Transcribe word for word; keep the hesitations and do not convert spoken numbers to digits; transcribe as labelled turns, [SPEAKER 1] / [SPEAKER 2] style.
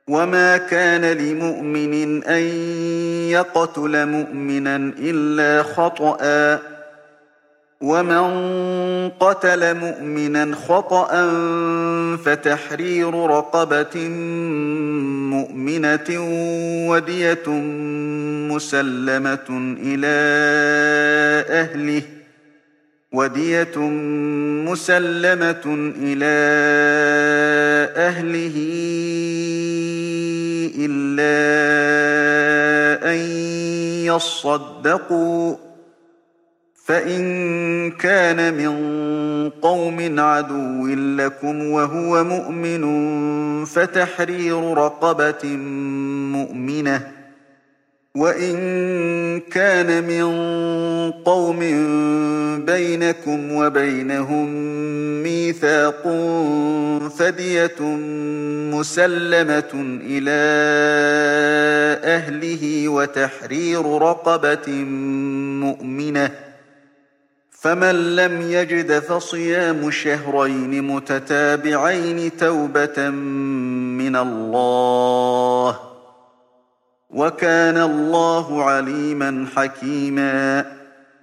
[SPEAKER 1] وما كان لمؤمن أن يقتل مؤمنا إلا خطأ، ومن قتل مؤمنا خطأ فتحرير رقبة مؤمنة ودية مسلمة إلى أهله ودية مسلمة إلى أهله إلا أن يصدقوا، فإن كان من قوم عدو لكم وهو مؤمن فتحرير رقبة مؤمنة، وإن كان من قوم بينكم وبينهم ميثاق فدية مسلمة إلى أهله وتحرير رقبة مؤمنة، فمن لم يجد فصيام شهرين متتابعين توبة من الله، وكان الله عليما حكيما.